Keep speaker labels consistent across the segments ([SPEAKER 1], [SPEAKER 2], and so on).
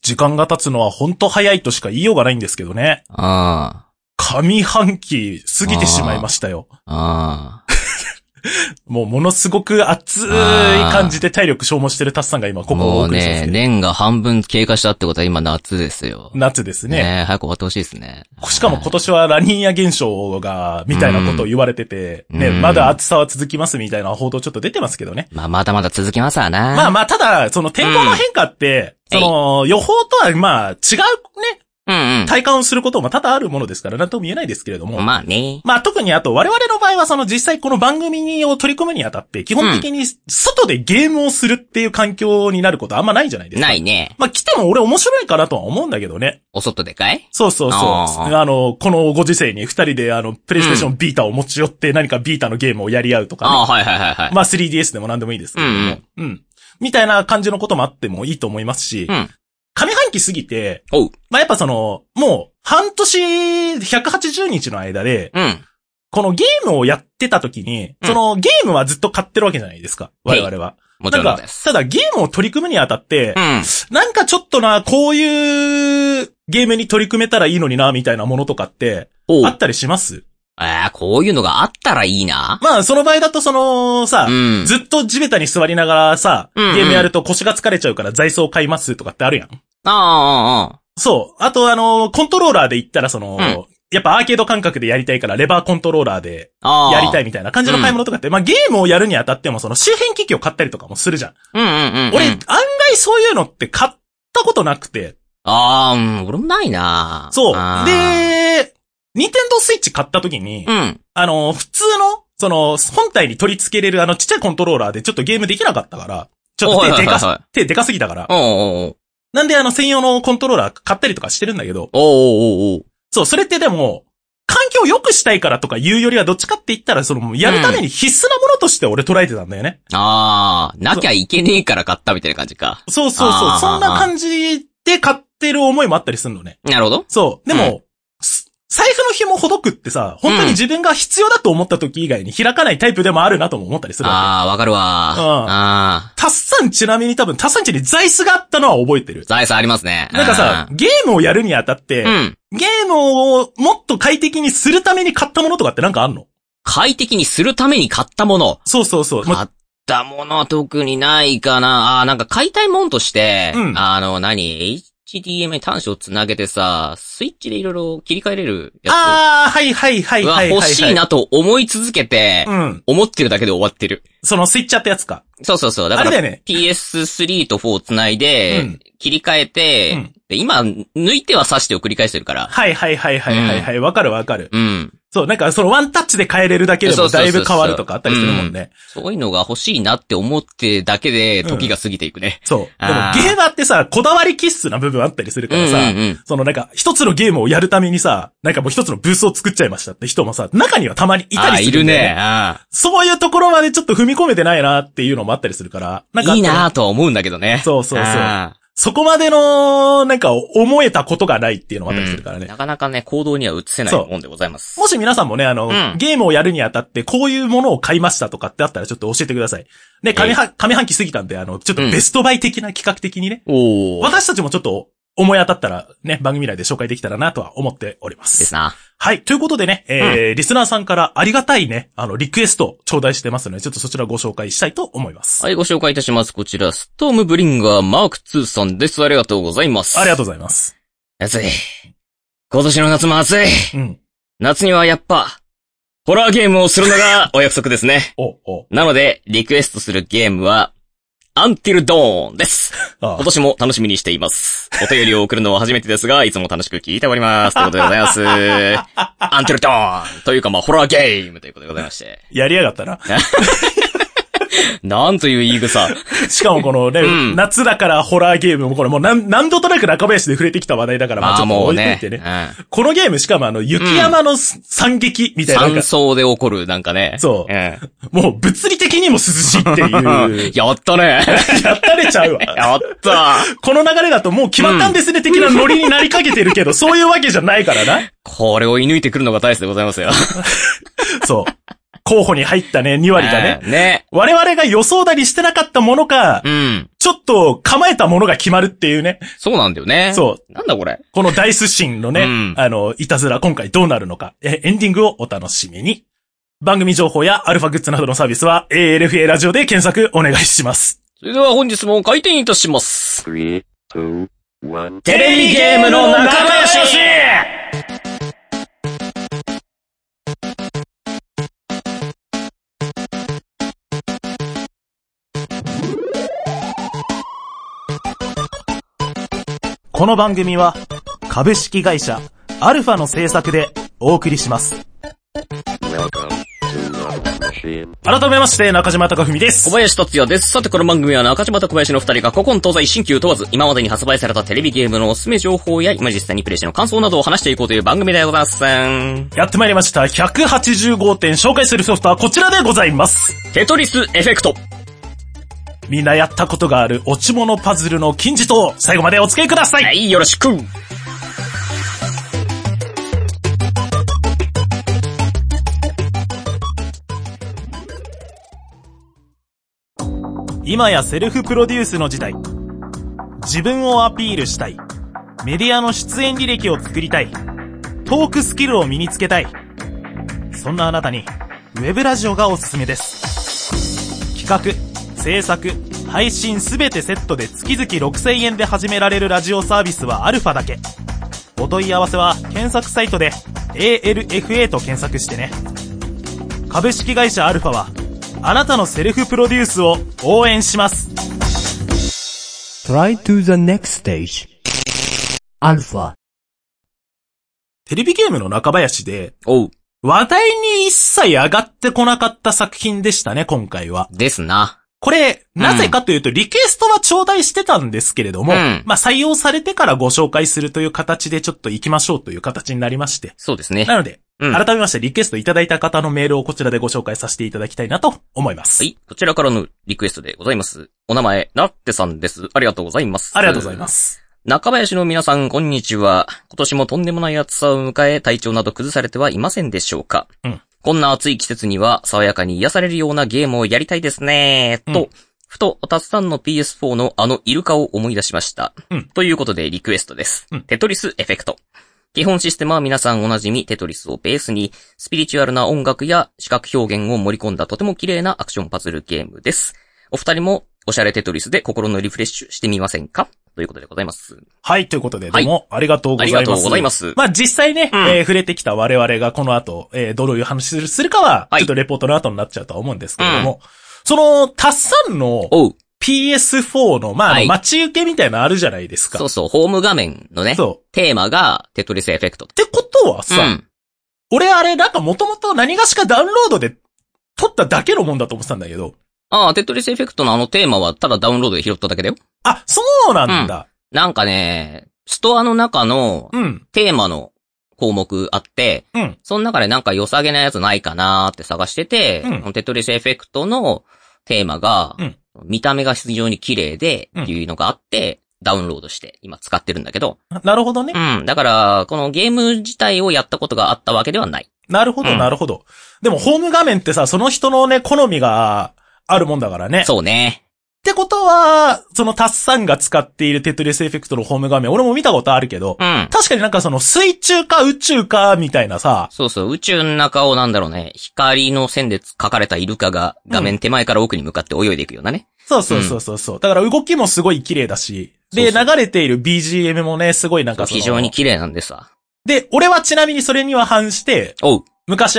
[SPEAKER 1] 時間が経つのはほんと早いとしか言いようがないんですけどね。
[SPEAKER 2] あ
[SPEAKER 1] 上半期過ぎてしまいましたよ。
[SPEAKER 2] あ。
[SPEAKER 1] もうものすごく熱い感じで体力消耗してるタスさんが今ここをお
[SPEAKER 2] もうね、
[SPEAKER 1] 送りしますけど。
[SPEAKER 2] 年が半分経過したってことは今夏ですよ。
[SPEAKER 1] 夏ですね。
[SPEAKER 2] ね早く終わってほしいですね。
[SPEAKER 1] しかも今年はラニーニャ現象が、みたいなことを言われてて、ね、
[SPEAKER 2] うん
[SPEAKER 1] まだ暑さは続きますみたいな報道ちょっと出てますけどね。
[SPEAKER 2] まあ、まだまだ続きますわな。
[SPEAKER 1] まあまあ、ただ、その天候の変化って、その、予報とはまあ、違うね、
[SPEAKER 2] うん
[SPEAKER 1] 体感をすることも多々あるものですから、なんとも言えないですけれども。
[SPEAKER 2] まあね。
[SPEAKER 1] まあ特にあと我々の場合はその実際この番組を取り組むにあたって基本的に外でゲームをするっていう環境になることあんまないじゃないですか。
[SPEAKER 2] ないね。
[SPEAKER 1] まあ来ても俺面白いかなとは思うんだけどね。
[SPEAKER 2] お外でかい？
[SPEAKER 1] そうそうそう。
[SPEAKER 2] あ
[SPEAKER 1] このご時世に二人でプレイステーションビータを持ち寄って何かビータのゲームをやり合うとかね。
[SPEAKER 2] ああ、はいはいはいはい。
[SPEAKER 1] まあ 3DS でも何でもいいですけれども。うん。みたいな感じのこともあってもいいと思いますし。上半期過ぎて、まあ、やっぱその、もう、半年、180日の間で、このゲームをやってた時に、そのゲームはずっと買ってるわけじゃないですか。我々は。
[SPEAKER 2] もちろんです。
[SPEAKER 1] ただゲームを取り組むにあたって、なんかちょっとな、こういうゲームに取り組めたらいいのにな、みたいなものとかって、あったりします？
[SPEAKER 2] こういうのがあったらいいな。
[SPEAKER 1] まあ、その場合だとさ、ずっと地べたに座りながらさ、ゲームやると腰が疲れちゃうから座椅子を買いますとかってあるやん。そう。あとコントローラーで言ったらやっぱアーケード感覚でやりたいからレバーコントローラーでやりたいみたいな感じの買い物とかって、まあゲームをやるにあたっても周辺機器を買ったりとかもするじゃん。俺、案外そういうのって買ったことなくて。
[SPEAKER 2] 俺もないな。
[SPEAKER 1] そう。で、ニンテンドースイッチ買った時に、普通の、本体に取り付けれるちっちゃいコントローラーでちょっとゲームできなかったから、ちょっと手でかすぎたから。なんで専用のコントローラー買ったりとかしてるんだけど、そう、それってでも、環境を良くしたいからとか言うよりはどっちかって言ったら、やるために必須なものとして俺捉えてたんだよね。
[SPEAKER 2] なきゃいけねえから買ったみたいな感じか。
[SPEAKER 1] そうそうそう。そんな感じで買ってる思いもあったりするのね。
[SPEAKER 2] なるほど。
[SPEAKER 1] そう。でも、財布の紐ほどくってさ、本当に自分が必要だと思った時以外に開かないタイプでもあるなとも思ったりするわけ。
[SPEAKER 2] わかるわ。
[SPEAKER 1] タッサンちなみに多分タッサンちに座椅子があったのは覚えてる。
[SPEAKER 2] 座椅子ありますね。
[SPEAKER 1] なんかさ、ゲームをやるにあたって、ゲームをもっと快適にするために買ったものとかってなんかあんの？
[SPEAKER 2] 快適にするために買ったもの。
[SPEAKER 1] そうそうそう。
[SPEAKER 2] 買ったものは特にないかな。なんか買いたいもんとして、HDMI 端子をつなげてさ、スイッチでいろいろ切り替えれるやつ。
[SPEAKER 1] はい。
[SPEAKER 2] 欲しいなと思い続けて、思ってるだけで終わってる。
[SPEAKER 1] そのスイッチャーってやつか。
[SPEAKER 2] そう。だから、
[SPEAKER 1] あれだよね。
[SPEAKER 2] PS3 と4をつないで、切り替えて、で今、抜いては挿してを繰り返してるから。
[SPEAKER 1] はい。わかる。そう、なんかワンタッチで変えれるだけでもだいぶ変わるとかあったりするもんね。
[SPEAKER 2] そういうのが欲しいなって思ってだけで時が過ぎていくね。
[SPEAKER 1] そう。でもゲーマーってさ、こだわり気質な部分あったりするからさ、なんか一つのゲームをやるためにさ、なんかもう一つのブースを作っちゃいましたって人もさ、中にはたまにいたりするんだよね。いるね。そういうところまでちょっと踏み込めてないなっていうのもあったりするから。なんか
[SPEAKER 2] いいなとは思うんだけどね。
[SPEAKER 1] そう。そこまでの、なんか思えたことがないっていうのもあったりするからね。
[SPEAKER 2] なかなかね、行動には移せないもんでございます。
[SPEAKER 1] もし皆さんもね、ゲームをやるにあたってこういうものを買いましたとかってあったらちょっと教えてください。ね、上半期過ぎたんで、ちょっとベストバイ的な企画的にね。私たちもちょっと思い当たったらね、番組内で紹介できたらなとは思っております。
[SPEAKER 2] ですな。
[SPEAKER 1] はい。ということでね、リスナーさんからありがたいね、リクエスト頂戴してますので、ちょっとそちらご紹介したいと思います。
[SPEAKER 2] はい、ご紹介いたします。こちら、ストームブリンガーマーク2さんです。ありがとうございます。
[SPEAKER 1] ありがとうございます。
[SPEAKER 2] 暑い。今年の夏も暑い。夏にはやっぱ、ホラーゲームをするのがお約束ですね。なので、リクエストするゲームは、Until Dawn です。今年も楽しみにしています。お便りを送るのは初めてですが、いつも楽しく聞いております。ということでございます。Until Dawn というかホラーゲームということでございまして。
[SPEAKER 1] やりやがったな。
[SPEAKER 2] なんという言い草。
[SPEAKER 1] しかもこのね、夏だからホラーゲームもこれもう何度となく中林で触れてきた話題だから、まあちょっと置いといてね。このゲームしかも雪山の惨劇みたいな。
[SPEAKER 2] 山荘で起こるなんかね。
[SPEAKER 1] そう。もう物理的にも涼しいっていう。
[SPEAKER 2] やったね。
[SPEAKER 1] やったれちゃうわ。
[SPEAKER 2] やった。
[SPEAKER 1] この流れだともう決まったんですね的なノリになりかけてるけど、そういうわけじゃないからな。
[SPEAKER 2] これを射抜いてくるのが大好きでございますよ。
[SPEAKER 1] そう。 候補に入ったね、2割がね。
[SPEAKER 2] ね。
[SPEAKER 1] 我々が予想だにしてなかったものか、ちょっと構えたものが決まるっていうね。
[SPEAKER 2] そうなんだよね。
[SPEAKER 1] そう。
[SPEAKER 2] なんだこれ。
[SPEAKER 1] このダイスシーンのね、いたずら今回どうなるのか、エンディングをお楽しみに。番組情報やアルファグッズなどのサービスは ALFA ラジオで検索お願いします。
[SPEAKER 2] それでは本日も開店いたします。
[SPEAKER 1] 3、2、1。テレビゲームの中林。この番組は株式会社アルファの制作でお送りします。改めまして中島貴文です。
[SPEAKER 2] 小林達也です。さてこの番組は中島と小林の二人が古今東西新旧問わず今までに発売されたテレビゲームのおすすめ情報や今実際にプレイしての感想などを話していこうという番組でございます。
[SPEAKER 1] やってまいりました。185点紹介するソフトはこちらでございます。
[SPEAKER 2] テトリスエフェクト。
[SPEAKER 1] みんなやったことがある落ち物パズルの金字塔、最後までお付き合いください。
[SPEAKER 2] はい、よろしく。
[SPEAKER 1] 今やセルフプロデュースの時代。自分をアピールしたい。メディアの出演履歴を作りたい。トークスキルを身につけたい。そんなあなたにウェブラジオがおすすめです。企画制作、配信すべてセットで月々6000円で始められるラジオサービスはアルファだけ。お問い合わせは検索サイトで ALFA と検索してね。株式会社アルファはあなたのセルフプロデュースを応援します。
[SPEAKER 3] Try to the next stage アルファ。
[SPEAKER 1] テレビゲームの中林で話題に一切上がってこなかった作品でしたね、今回は。
[SPEAKER 2] ですな。
[SPEAKER 1] これ、なぜかというと、リクエストは頂戴してたんですけれども、まあ、採用されてからご紹介するという形でちょっと行きましょうという形になりまして。
[SPEAKER 2] そうですね。
[SPEAKER 1] なので、改めましてリクエストいただいた方のメールをこちらでご紹介させていただきたいなと思います。
[SPEAKER 2] はい、こちらからのリクエストでございます。お名前、なってさんです。ありがとうございます。
[SPEAKER 1] ありがとうございます。
[SPEAKER 2] 中林の皆さん、こんにちは。今年もとんでもない暑さを迎え、体調など崩されてはいませんでしょうか。こんな暑い季節には、爽やかに癒されるようなゲームをやりたいですね。と、ふと、たつさんの PS4 のイルカを思い出しました。ということでリクエストです。テトリスエフェクト。基本システムは皆さんおなじみテトリスをベースに、スピリチュアルな音楽や視覚表現を盛り込んだとても綺麗なアクションパズルゲームです。お二人もおしゃれテトリスで心のリフレッシュしてみませんかということでございます。
[SPEAKER 1] はい、ということで、どうもありがとうございます。
[SPEAKER 2] ありがとうございます。
[SPEAKER 1] まあ、実際ね、触れてきた我々がこの後、どういう話するかは、ちょっとレポートの後になっちゃうとは思うんですけれども、その、タッサンの、PS4 の、まあ、待ち受けみたいなのあるじゃないですか。
[SPEAKER 2] そうそう、ホーム画面のね、テーマがテトリスエフェクト。
[SPEAKER 1] ってことはさ、俺あれなんかもともと何がしかダウンロードで撮っただけのもんだと思ってたんだけど。
[SPEAKER 2] ああ、テトリスエフェクトのテーマはただダウンロードで拾っただけだよ。
[SPEAKER 1] あ、そうなんだ。
[SPEAKER 2] なんかね、ストアの中のテーマの項目あって、その中でなんか良さげなやつないかなーって探してて、テトリスエフェクトのテーマが、見た目が非常に綺麗で、っていうのがあって、ダウンロードして今使ってるんだけど。
[SPEAKER 1] なるほどね。
[SPEAKER 2] だから、このゲーム自体をやったことがあったわけではない。
[SPEAKER 1] なるほど、なるほど。でも、ホーム画面ってさ、その人のね、好みがあるもんだからね。
[SPEAKER 2] そうね。
[SPEAKER 1] ってことは、そのタッサンが使っているテトリスエフェクトのホーム画面、俺も見たことあるけど、確かになんかその水中か宇宙かみたいなさ。
[SPEAKER 2] そうそう、宇宙の中をなんだろうね、光の線で描かれたイルカが画面手前から奥に向かって泳いでいくようなね。
[SPEAKER 1] そうそうそうそう。だから動きもすごい綺麗だし、で、流れている BGM もね、すごいなんか
[SPEAKER 2] 非常に綺麗なんですわ。
[SPEAKER 1] で、俺はちなみにそれには反して、昔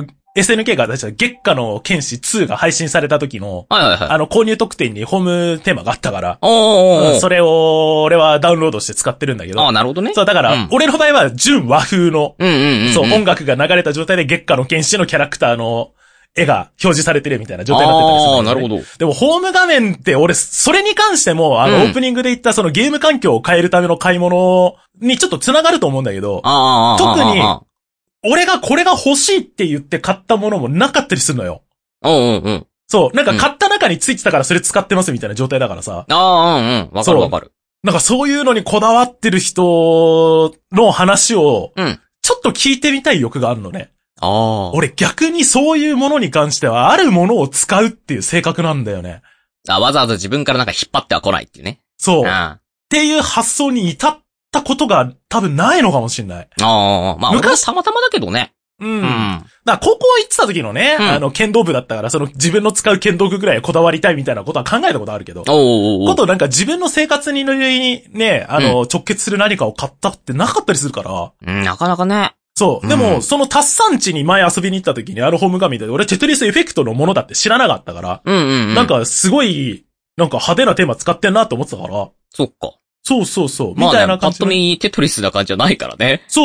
[SPEAKER 1] SNK が出した月下の剣士2が配信された時の、購入特典にホームテーマがあったから、それを俺はダウンロードして使ってるんだけど。
[SPEAKER 2] なるほどね。
[SPEAKER 1] そう、だから、俺の場合は純和風の、そう、音楽が流れた状態で月下の剣士のキャラクターの絵が表示されてるみたいな状態になってたりする、ね。
[SPEAKER 2] なるほど。
[SPEAKER 1] でも、ホーム画面って俺、それに関しても、オープニングで言ったそのゲーム環境を変えるための買い物にちょっと繋がると思うんだけど、特に、俺がこれが欲しいって言って買ったものもなかったりするのよ。そう、なんか買った中についてたからそれ使ってますみたいな状態だからさ。
[SPEAKER 2] わかるわかる。
[SPEAKER 1] なんかそういうのにこだわってる人の話を、ちょっと聞いてみたい欲があるのね。 俺逆にそういうものに関してはあるものを使うっていう性格なんだよね。
[SPEAKER 2] わざわざ自分からなんか引っ張っては来ないっていうね。
[SPEAKER 1] そう。っていう発想に至ったことが多分ないのかもしれない。
[SPEAKER 2] まあ昔たまたまだけどね。
[SPEAKER 1] だから高校行ってた時のね、剣道部だったから、その自分の使う剣道具ぐらいこだわりたいみたいなことは考えたことあるけど、ことなんか自分の生活にね、直結する何かを買ったってなかったりするから。
[SPEAKER 2] なかなかね。
[SPEAKER 1] そう。でも、そのタッサン家に前遊びに行った時にホーム画面で、俺テトリスエフェクトのものだって知らなかったから、なんかすごい、なんか派手なテーマ使ってんなって思ってたから。
[SPEAKER 2] そっか。
[SPEAKER 1] そう。みたいな感じ。
[SPEAKER 2] パッと見テトリスな感じじゃないからね。
[SPEAKER 1] そう。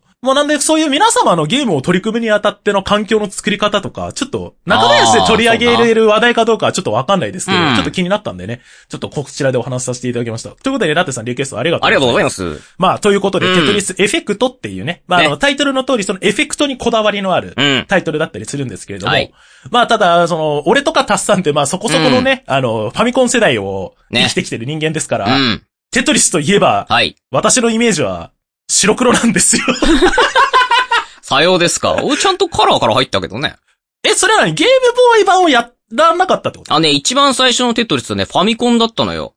[SPEAKER 1] もうなんでそういう皆様のゲームを取り組むにあたっての環境の作り方とか、ちょっと中林で取り上げれる話題かどうかはちょっとわかんないですけど、ちょっと気になったんでね、ちょっとこちらでお話しさせていただきました。ということで、ラテさんリクエストありがとうございます。
[SPEAKER 2] ありがとうございます。
[SPEAKER 1] まあ、ということで、テトリスエフェクトっていうね、タイトルの通りそのエフェクトにこだわりのあるタイトルだったりするんですけれども、まあ、ただ、俺とかタッサンってそこそこのね、ファミコン世代を生きてきてる人間ですから、テトリスといえば、私のイメージは白黒なんですよ。
[SPEAKER 2] さようですか。ちゃんとカラーから入ったけどね。
[SPEAKER 1] それは何？ゲームボーイ版をやらなかったってこと？
[SPEAKER 2] 一番最初のテトリスはね、ファミコンだったのよ。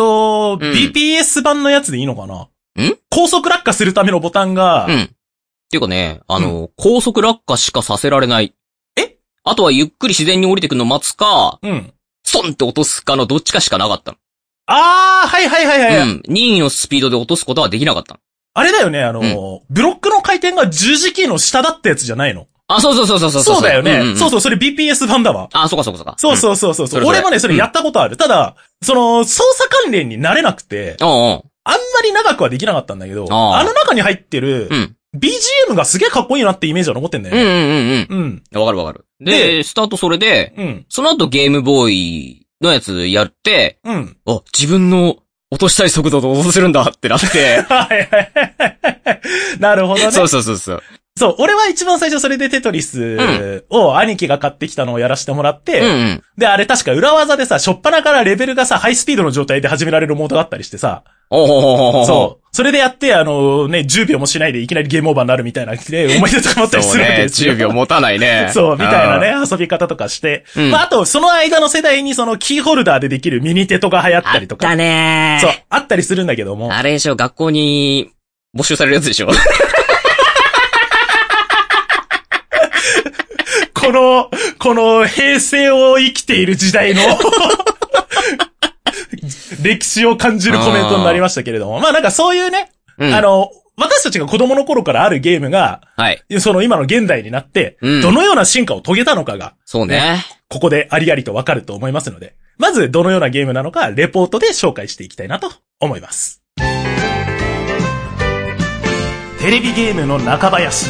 [SPEAKER 1] BPS 版のやつでいいのかな？高速落下するためのボタンが、
[SPEAKER 2] っていうかね、高速落下しかさせられない。あとはゆっくり自然に降りてくの待つか、ストンって落とすかのどっちかしかなかったの。
[SPEAKER 1] はい。
[SPEAKER 2] 任意のスピードで落とすことはできなかったの。
[SPEAKER 1] あれだよね、ブロックの回転が十字キーの下だったやつじゃないの？
[SPEAKER 2] そう。
[SPEAKER 1] そうだよね。そう、それ BPS 版だわ。
[SPEAKER 2] そうか。
[SPEAKER 1] そう。俺もね、それやったことある。ただ、操作関連になれなくて、あんまり長くはできなかったんだけど、あの中に入ってる、BGM がすげえかっこいいなってイメージは残ってんだよね。
[SPEAKER 2] わかる。で、スタートそれで、その後ゲームボーイのやつやって、自分の落としたい速度で落とせるんだってなって。
[SPEAKER 1] なるほどね。
[SPEAKER 2] そう。
[SPEAKER 1] そう、俺は一番最初それでテトリスを兄貴が買ってきたのをやらせてもらって、で、あれ確か裏技でさ、初っ端からレベルがさ、ハイスピードの状態で始められるモードがあったりしてさ、そう。それでやって、10秒もしないでいきなりゲームオーバーになるみたいな、思い出とかもあったりするわけですよ。
[SPEAKER 2] 10秒持たないね。
[SPEAKER 1] そう、みたいなね、遊び方とかして。あと、その間の世代にそのキーホルダーでできるミニテトが流行ったりとか。
[SPEAKER 2] あったね
[SPEAKER 1] そう、あったりするんだけども。
[SPEAKER 2] あれでしょ、学校に募集されるやつでしょ。
[SPEAKER 1] この平成を生きている時代の歴史を感じるコメントになりましたけれども。なんかそういうね、私たちが子供の頃からあるゲームが、その今の現代になって、どのような進化を遂げたのかが、
[SPEAKER 2] そうね。
[SPEAKER 1] ここでありありとわかると思いますので、まずどのようなゲームなのか、レポートで紹介していきたいなと思います。テレビゲームの中林。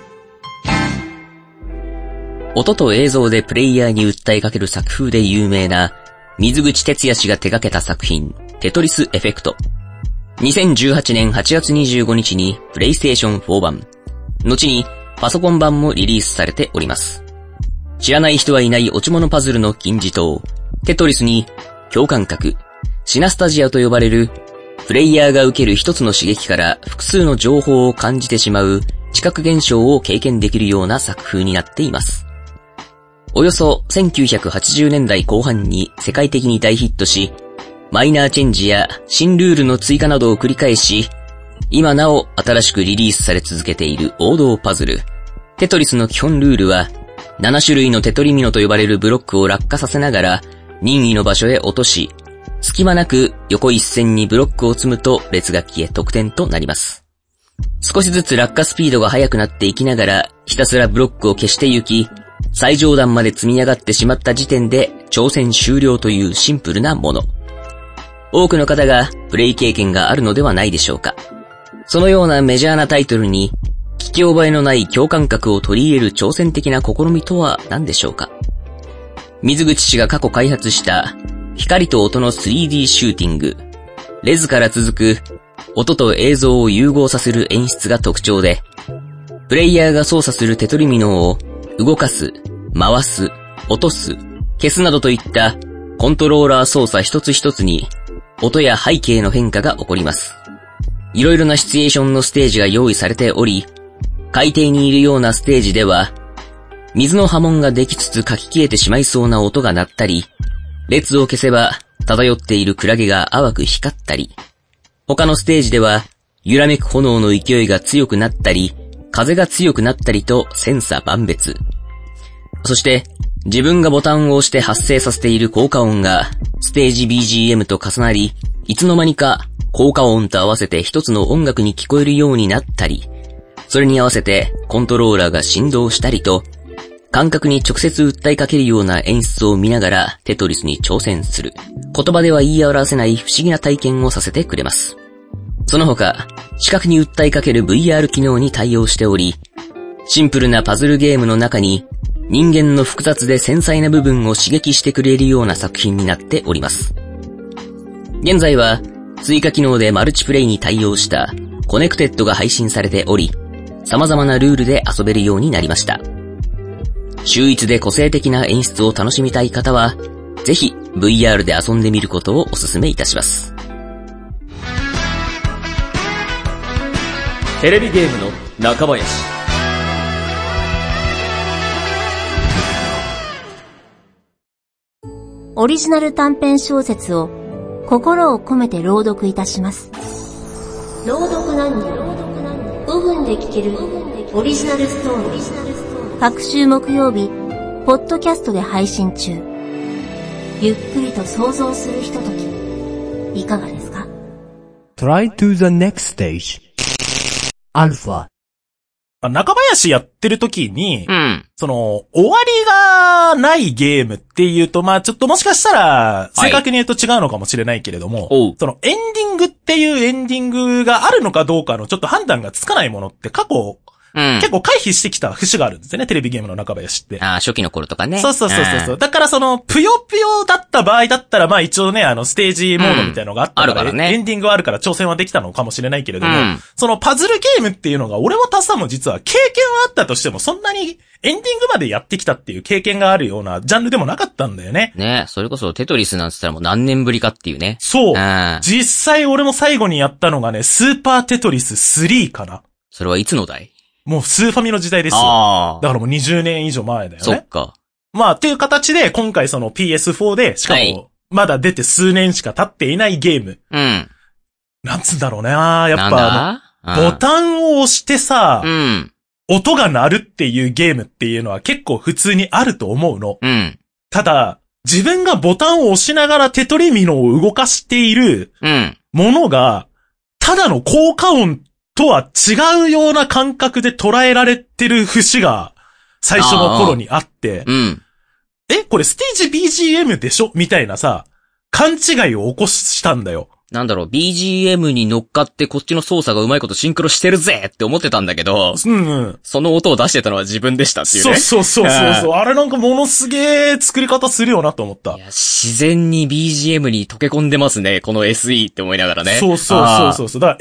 [SPEAKER 2] 音と映像でプレイヤーに訴えかける作風で有名な水口哲也氏が手掛けた作品テトリスエフェクト。2018年8月25日にプレイステーション4版、後にパソコン版もリリースされております。知らない人はいない落ち物パズルの金字塔テトリスに共感覚、シナスタジアと呼ばれるプレイヤーが受ける一つの刺激から複数の情報を感じてしまう知覚現象を経験できるような作風になっています。およそ1980年代後半に世界的に大ヒットし、マイナーチェンジや新ルールの追加などを繰り返し、今なお新しくリリースされ続けている王道パズル。テトリスの基本ルールは、7種類のテトリミノと呼ばれるブロックを落下させながら、任意の場所へ落とし、隙間なく横一線にブロックを積むと列が消え得点となります。少しずつ落下スピードが速くなっていきながら、ひたすらブロックを消していき、最上段まで積み上がってしまった時点で挑戦終了というシンプルなもの。多くの方がプレイ経験があるのではないでしょうか。そのようなメジャーなタイトルに聞き覚えのない共感覚を取り入れる挑戦的な試みとは何でしょうか。水口氏が過去開発した光と音の 3D シューティング、レズから続く音と映像を融合させる演出が特徴で、プレイヤーが操作するテトリミノを動かす、回す、落とす、消すなどといったコントローラー操作一つ一つに音や背景の変化が起こります。いろいろなシチュエーションのステージが用意されており、 海底にいるようなステージでは、水の波紋ができつつ書き消えてしまいそうな音が鳴ったり、列を消せば漂っているクラゲが淡く光ったり、他のステージでは揺らめく炎の勢いが強くなったり、風が強くなったりと千差万別。そして自分がボタンを押して発生させている効果音がステージ BGM と重なり、いつの間にか効果音と合わせて一つの音楽に聞こえるようになったり、それに合わせてコントローラーが振動したりと、感覚に直接訴えかけるような演出を見ながらテトリスに挑戦する。言葉では言い表せない不思議な体験をさせてくれます。その他、視覚に訴えかける VR 機能に対応しており、シンプルなパズルゲームの中に人間の複雑で繊細な部分を刺激してくれるような作品になっております。現在は追加機能でマルチプレイに対応したコネクテッドが配信されており、様々なルールで遊べるようになりました。秀逸で個性的な演出を楽しみたい方は、ぜひ VR で遊んでみることをお勧めいたします。
[SPEAKER 3] テレビゲームの中林。
[SPEAKER 4] オリジナル短編小説を心を込めて朗読いたします。朗読何人5分で聞けるオリジナルストーリー。各週木曜日、ポッドキャストで配信中。ゆっくりと想像するひととき、いかがですか？
[SPEAKER 3] Try to the next stage. アルファ。
[SPEAKER 1] 中林やってる時に、終わりがないゲームっていうと、ちょっともしかしたら、正確に言うと違うのかもしれないけれども、エンディングっていうエンディングがあるのかどうかのちょっと判断がつかないものって過去、結構回避してきた節があるんですよね、テレビゲームの中林って。
[SPEAKER 2] 初期の頃とかね。
[SPEAKER 1] そう。だからぷよぷよだった場合だったら、一応ね、ステージモードみたいなのがあったから、
[SPEAKER 2] あるからね。
[SPEAKER 1] エンディングはあるから挑戦はできたのかもしれないけれども、そのパズルゲームっていうのが、俺もタッサンも実は経験はあったとしても、そんなにエンディングまでやってきたっていう経験があるようなジャンルでもなかったんだよね。
[SPEAKER 2] ね、それこそテトリスなんて言ったらもう何年ぶりかっていうね。
[SPEAKER 1] そう。実際俺も最後にやったのがね、スーパーテトリス3かな。
[SPEAKER 2] それはいつの代？
[SPEAKER 1] もうスーファミの時代ですよ。だからもう20年以上前だよね。
[SPEAKER 2] そっか。
[SPEAKER 1] っていう形で今回その PS4 で、しかもまだ出て数年しか経っていないゲーム。なんつうんだろうね。やっぱボタンを押してさ、音が鳴るっていうゲームっていうのは結構普通にあると思うの。ただ、自分がボタンを押しながらテトリミノを動かしているものが、ただの効果音とは違うような感覚で捉えられてる節が最初の頃にあって、これステージ BGM でしょみたいなさ、勘違いを起こしたんだよ。
[SPEAKER 2] BGM に乗っかってこっちの操作がうまいことシンクロしてるぜって思ってたんだけど、その音を出してたのは自分でしたっていうね。
[SPEAKER 1] そう。あれなんかものすげー作り方するよなと思った。
[SPEAKER 2] いや、自然に BGM に溶け込んでますね、この SE って思いながらね。
[SPEAKER 1] そう。だから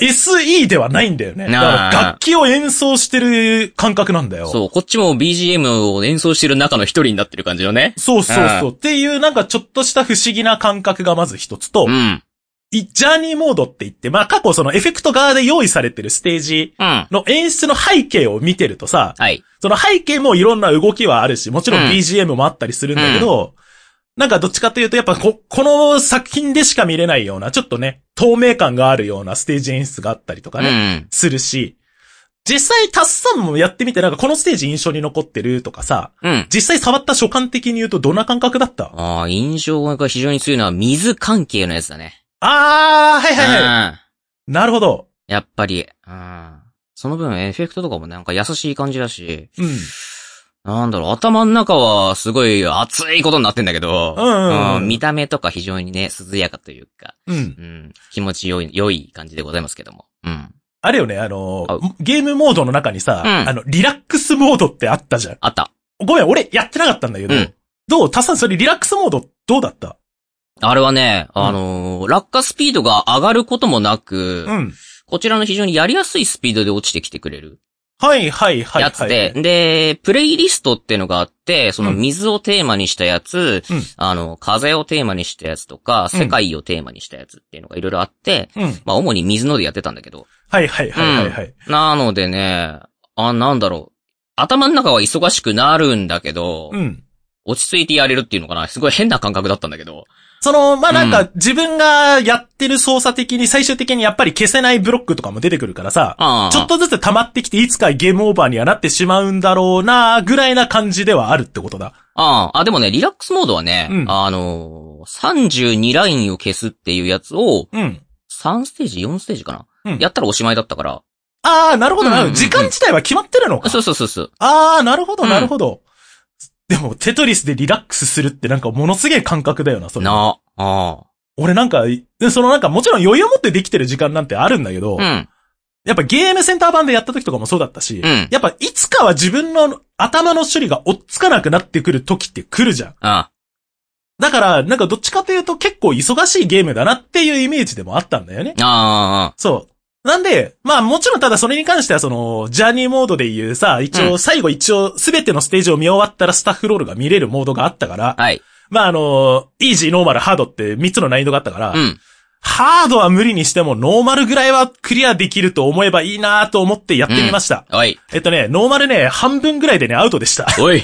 [SPEAKER 1] SE ではないんだよね。だから楽器を演奏してる感覚なんだよ。
[SPEAKER 2] そう、こっちも BGM を演奏してる中の一人になってる感じよね。
[SPEAKER 1] そう。っていうなんかちょっとした不思議な感覚がまず一つと、ジャーニーモードって言って、過去そのエフェクト側で用意されてるステージの演出の背景を見てるとさ、その背景もいろんな動きはあるし、もちろん BGM もあったりするんだけど、なんかどっちかというとやっぱこの作品でしか見れないような、ちょっとね、透明感があるようなステージ演出があったりとかね、するし、実際タッサンもやってみてなんかこのステージ印象に残ってるとかさ、実際触った所感的に言うとどんな感覚だった？
[SPEAKER 2] 印象が非常に強いのは水関係のやつだね。
[SPEAKER 1] はい。なるほど。
[SPEAKER 2] やっぱり、その分エフェクトとかもなんか優しい感じだし、頭の中はすごい熱いことになってんだけど、見た目とか非常にね、涼やかというか、気持ち良い感じでございますけども。
[SPEAKER 1] あれよね、ゲームモードの中にさ、リラックスモードってあったじゃん。
[SPEAKER 2] あった。
[SPEAKER 1] ごめん、俺やってなかったんだけど、どう？タサンそれリラックスモードどうだった？
[SPEAKER 2] あれはね、落下スピードが上がることもなく、こちらの非常にやりやすいスピードで落ちてきてくれる。やつで、で、プレイリストっていうのがあって、その水をテーマにしたやつ、風をテーマにしたやつとか、世界をテーマにしたやつっていうのがいろいろあって、主に水のでやってたんだけど。
[SPEAKER 1] はい。
[SPEAKER 2] なのでね、 なんだろう。頭の中は忙しくなるんだけど、
[SPEAKER 1] うん。
[SPEAKER 2] 落ち着いてやれるっていうのかな。すごい変な感覚だったんだけど。
[SPEAKER 1] まあ、なんか、自分がやってる操作的に最終的にやっぱり消せないブロックとかも出てくるからさ、ちょっとずつ溜まってきていつかゲームオーバーにはなってしまうんだろうな、ぐらいな感じではあるってことだ。
[SPEAKER 2] でもね、リラックスモードはね、32ラインを消すっていうやつを、3ステージ、4ステージかな、やったらおしまいだったから。
[SPEAKER 1] なるほどな。時間自体は決まってるのか。
[SPEAKER 2] そう。
[SPEAKER 1] なるほど、なるほど。でも、テトリスでリラックスするってなんかものすげえ感覚だよな、それ。俺なんか、なんかもちろん余裕を持ってできてる時間なんてあるんだけど、やっぱゲームセンター版でやった時とかもそうだったし、やっぱいつかは自分の頭の処理が追っつかなくなってくる時って来るじゃん。だから、なんかどっちかというと結構忙しいゲームだなっていうイメージでもあったんだよね。そう。なんで、まあもちろんただそれに関してはジャーニーモードでいうさ、最後すべてのステージを見終わったらスタッフロールが見れるモードがあったから、まあイージー、ノーマル、ハードって3つの難易度があったから、ハードは無理にしてもノーマルぐらいはクリアできると思えばいいなと思ってやってみました。ノーマルね、半分ぐらいでね、アウトでした。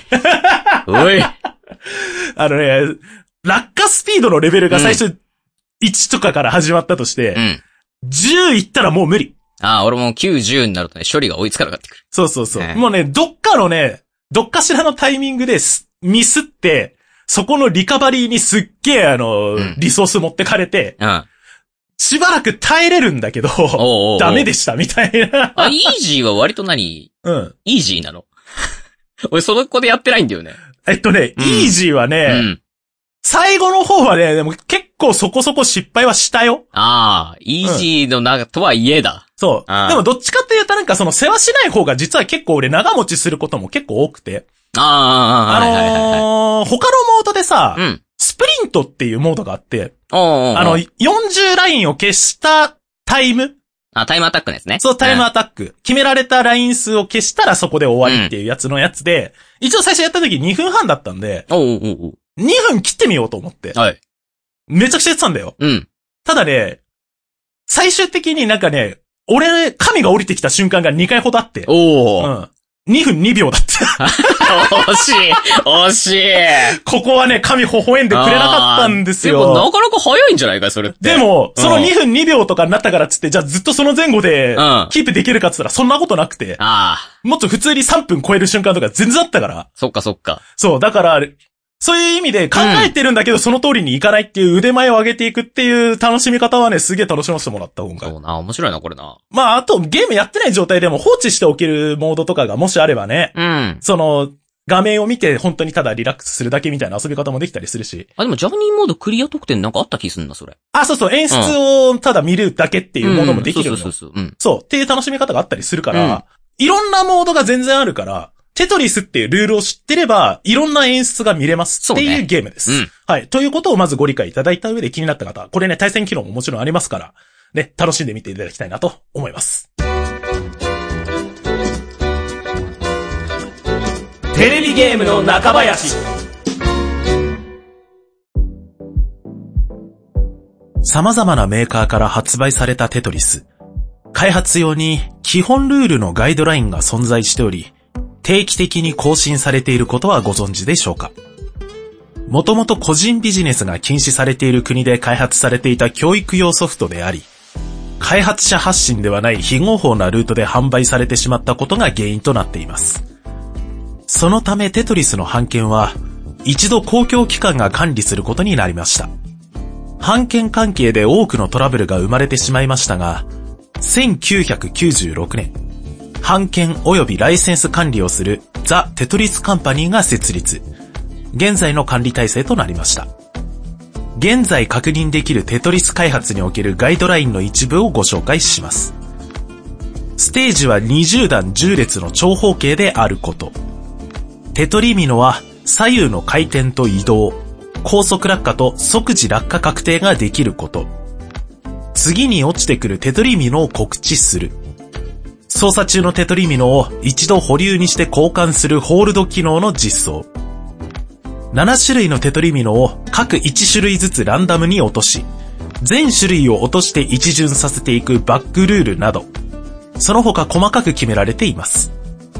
[SPEAKER 1] 落下スピードのレベルが最初1とかから始まったとして、10いったらもう無理。
[SPEAKER 2] 俺も9、10になるとね、処理が追いつかなくなってくる。
[SPEAKER 1] そう。もうね、どっかしらのタイミングでミスって、そこのリカバリーにすっげえリソース持ってかれて、しばらく耐えれるんだけど、ダメでしたみたいな。
[SPEAKER 2] イージーは割とイージーなの俺その子でやってないんだよね。
[SPEAKER 1] イージーはね、最後の方はね、でも結構そこそこ失敗はしたよ。
[SPEAKER 2] イージーのとはいえだ。
[SPEAKER 1] そう。でもどっちかっていうとなんか世話しない方が実は結構俺長持ちすることも結構多くて。他のモードでさ、スプリントっていうモードがあって、40ラインを消したタイム。
[SPEAKER 2] タイムアタックですね。
[SPEAKER 1] そう、タイムアタック。決められたライン数を消したらそこで終わりっていうやつで、一応最初やった時2分半だったんで、2分切ってみようと思って。めちゃくちゃやってたんだよ。ただね、最終的になんかね、神が降りてきた瞬間が2回ほどあって。2分2秒だった。
[SPEAKER 2] 惜しい。
[SPEAKER 1] ここはね、神微笑んでくれなかったんですよ。
[SPEAKER 2] でもなかなか早いんじゃないかそれって。
[SPEAKER 1] でも、その2分2秒とかになったからっつって、じゃあずっとその前後で、キープできるかっつったらそんなことなくて。もっと普通に3分超える瞬間とか全然あったから。
[SPEAKER 2] そっか。
[SPEAKER 1] そう、だから、そういう意味で考えてるんだけど、その通りにいかないっていう腕前を上げていくっていう楽しみ方はね、すげえ楽しませてもらった今回。
[SPEAKER 2] そうな、面白いな、これな。
[SPEAKER 1] まあ、あと、ゲームやってない状態でも放置しておけるモードとかがもしあればね。画面を見て本当にただリラックスするだけみたいな遊び方もできたりするし。
[SPEAKER 2] でもジャーニーモードクリア特典なんかあった気すんな、それ。
[SPEAKER 1] そう、演出をただ見るだけっていうものもできるの。そう、っていう楽しみ方があったりするから、いろんなモードが全然あるから、テトリスっていうルールを知ってれば、いろんな演出が見れますっていうゲームです。はい。ということをまずご理解いただいた上で気になった方、これね、対戦機能ももちろんありますから、ね、楽しんでみていただきたいなと思います。
[SPEAKER 3] テレビゲームの中林。
[SPEAKER 1] 様々なメーカーから発売されたテトリス。開発用に基本ルールのガイドラインが存在しており、定期的に更新されていることはご存知でしょうか。もともと個人ビジネスが禁止されている国で開発されていた教育用ソフトであり、開発者発信ではない非合法なルートで販売されてしまったことが原因となっています。そのためテトリスの版権は一度公共機関が管理することになりました。版権関係で多くのトラブルが生まれてしまいましたが、1996年、版権及びライセンス管理をするザ・テトリスカンパニーが設立。現在の管理体制となりました。現在確認できるテトリス開発におけるガイドラインの一部をご紹介します。ステージは20段10列の長方形であること。テトリミノは左右の回転と移動、高速落下と即時落下確定ができること。次に落ちてくるテトリミノを告知する。操作中のテトリミノを一度保留にして交換するホールド機能の実装。7種類のテトリミノを各1種類ずつランダムに落とし、全種類を落として一巡させていくバックルールなど、その他細かく決められています。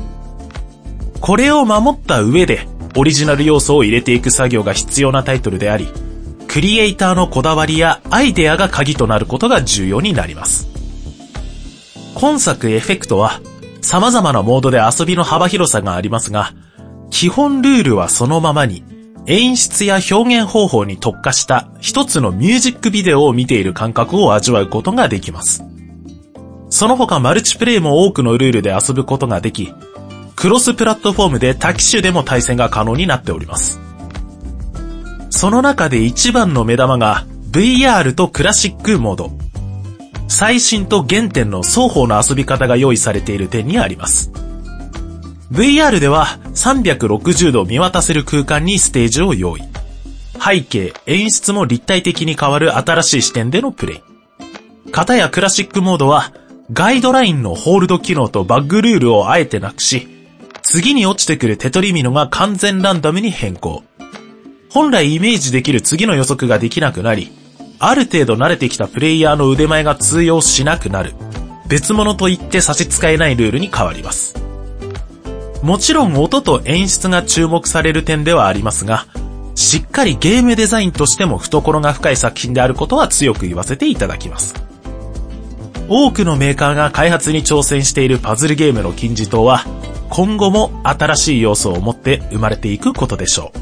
[SPEAKER 1] これを守った上で、オリジナル要素を入れていく作業が必要なタイトルであり、クリエイターのこだわりやアイデアが鍵となることが重要になります。今作エフェクトは、様々なモードで遊びの幅広さがありますが、基本ルールはそのままに、演出や表現方法に特化した一つのミュージックビデオを見ている感覚を味わうことができます。その他マルチプレイも多くのルールで遊ぶことができ、クロスプラットフォームで多機種でも対戦が可能になっております。その中で一番の目玉が VR とクラシックモード。最新と原点の双方の遊び方が用意されている点にあります。VR では360度見渡せる空間にステージを用意。背景、演出も立体的に変わる新しい視点でのプレイ。片やクラシックモードはガイドラインのホールド機能とバッグルールをあえてなくし、次に落ちてくるテトリミノが完全ランダムに変更。本来イメージできる次の予測ができなくなり、ある程度慣れてきたプレイヤーの腕前が通用しなくなる、別物と言って差し支えないルールに変わります。もちろん音と演出が注目される点ではありますが、しっかりゲームデザインとしても懐が深い作品であることは強く言わせていただきます。多くのメーカーが開発に挑戦しているパズルゲームの金字塔は、今後も新しい要素を持って生まれていくことでしょう。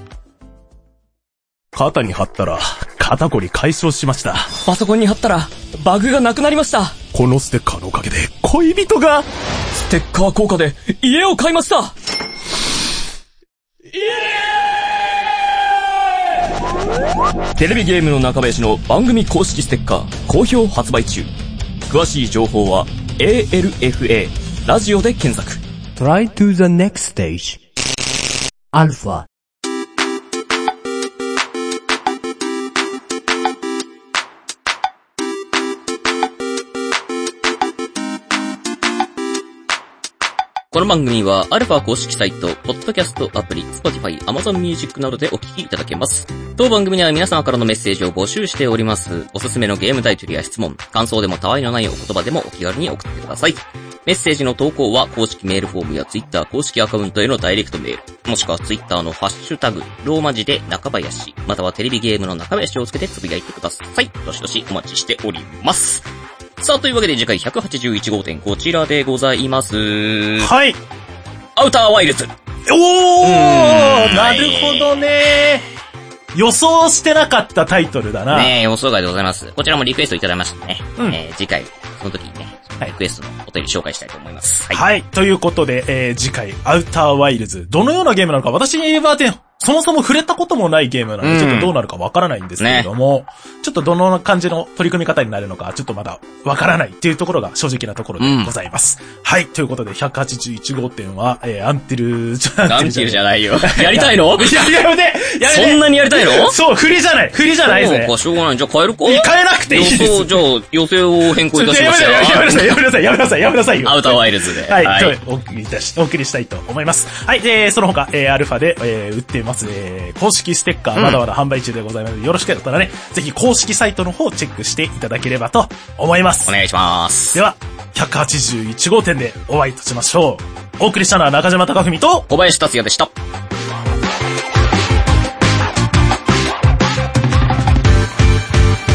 [SPEAKER 1] 肩に貼ったら肩こり解消しました。
[SPEAKER 2] パソコンに貼ったらバグがなくなりました。
[SPEAKER 1] このステッカーのおかげで恋人が。
[SPEAKER 2] ステッカー効果で家を買いました。イエーイ！テレビゲームの中林の番組公式ステッカー好評発売中。詳しい情報は ALFA ラジオで検索。
[SPEAKER 3] Try to the next stage. Alpha。
[SPEAKER 2] この番組はアルファ公式サイト、ポッドキャストアプリ、Spotify、Amazon Music などでお聞きいただけます。当番組では皆様からのメッセージを募集しております。おすすめのゲームタイトルや質問、感想でもたわいのないお言葉でもお気軽に送ってください。メッセージの投稿は公式メールフォームや Twitter 公式アカウントへのダイレクトメール、もしくは Twitter のハッシュタグ、ローマ字で中林、またはテレビゲームの中林をつけてつぶやいてください。どしどしお待ちしております。さあ、というわけで次回181号店こちらでございます。
[SPEAKER 1] はい。
[SPEAKER 2] アウターワイルズ。
[SPEAKER 1] おー、なるほどね。予想してなかったタイトルだな。
[SPEAKER 2] ねえ、予想外でございます。こちらもリクエストいただきましたね。次回、その時にね、リクエストのお便り紹介したいと思います。
[SPEAKER 1] はい。ということで、次回、アウターワイルズ。どのようなゲームなのか、私に言えばそもそも触れたこともないゲームなので、ちょっとどうなるかわからないんですけれども、ちょっとどの感じの取り組み方になるのか、ちょっとまだわからないっていうところが正直なところでございます。はい。ということで、181号店は、アンテルじ
[SPEAKER 2] ゃないよ。やりたいの？
[SPEAKER 1] やめて
[SPEAKER 2] そんなにやりたいの？
[SPEAKER 1] そう、振りじゃないぜ。
[SPEAKER 2] しょうがない。じゃあ変えるか？
[SPEAKER 1] 変えなくていいです。
[SPEAKER 2] じゃあ、予定を変更いたしました。
[SPEAKER 1] やめなさいよ。
[SPEAKER 2] アウターワイルズで。
[SPEAKER 1] はい。お送りしたいと思います。はい。その他、アルファで、売っています、公式ステッカーまだまだ販売中でございますので、よろしかったらね、ぜひ公式サイトの方をチェックしていただければと思います。
[SPEAKER 2] お願いします。
[SPEAKER 1] では、181号店でお会いいたしましょう。お送りしたのは中島貴文と
[SPEAKER 2] 小林達也でした。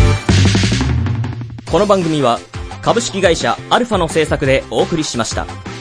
[SPEAKER 2] この番組は株式会社アルファの制作でお送りしました。